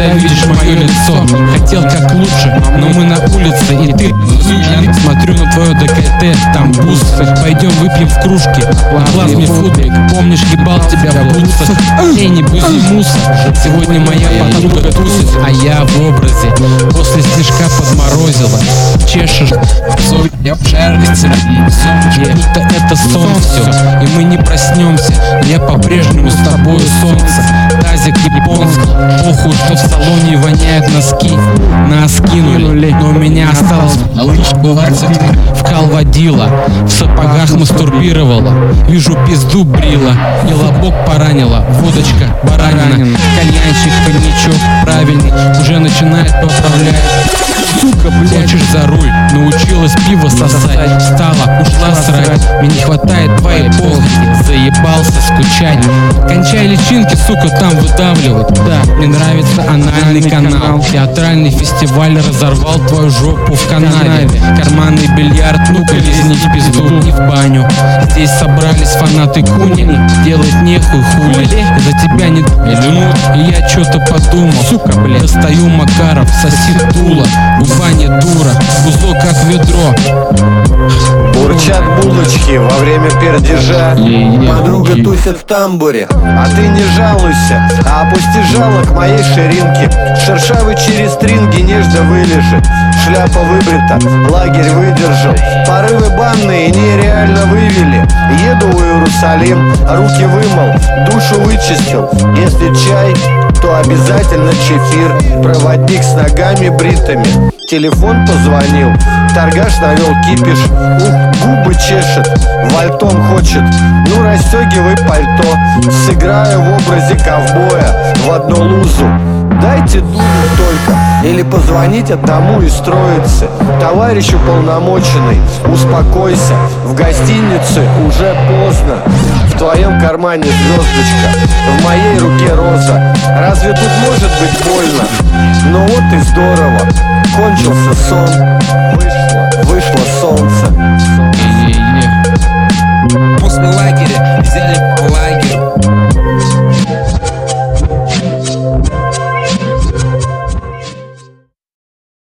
видишь мое лицо. Хотел как лучше, но мы на улице, и ты. Я смотрю на твое декольте, там буз. Пойдем выпьем в кружке, глаз мне футбик. Помнишь, ебал тебя в бутсах? Эй, не бузи мусор. Сегодня моя подруга тусит, а я в образе. После снежка подморозила. Чешешь, я жарится, будто это сон все. И мы не проснемся, но я по-прежнему с тобою солнце. Тазик японский, похуй, что в салоне воняют носки. Нас кинули, но у меня осталось вкал водила. В сапогах мастурбировала. Вижу, пизду брила и лобок поранила. Водочка, баранина, кальянчик, коньячок правильный уже начинает поправлять. Сука, блядь, хочешь за руль, научилась пиво сосать. Встала, ушла срать. Мне не хватает твоей похоти, заебался скучать. Кончай личинки, сука, там выдавливать. Да, мне нравится анальный канал. Театральный фестиваль разорвал твою жопу в канаве. Карманный бильярд, ну-ка лизнить пизду не в баню. Здесь собрались фанаты Кунини, делать нехуй хули. За тебя не минут, и я что-то подумал. Сука, блядь, достаю Макаров, соси дуло. Губа не дура, узло как ведро. Бурчат булочки во время пердежа. Подруга тусит в тамбуре, а ты не жалуйся, а опусти жало к моей ширинке. Шершавый через стринги нежно вылежит. Шляпа выбрита, лагерь выдержал. Порывы банные нереально вывели. Еду в Иерусалим, руки вымыл, душу вычистил. Если чай, то обязательно чефир. Проводник с ногами бритыми. Телефон позвонил, торгаш навел кипиш. Губы чешет, вальтом хочет. Ну расстегивай пальто. Сыграю в образе ковбоя в одну лузу. Дайте дулю только, или позвонить одному из троицы. Товарищ уполномоченный, успокойся. В гостинице уже поздно. В твоем кармане звездочка, в моей руке роза. Разве тут может быть больно? Ну вот и здорово. Кончился сон, вышло солнце.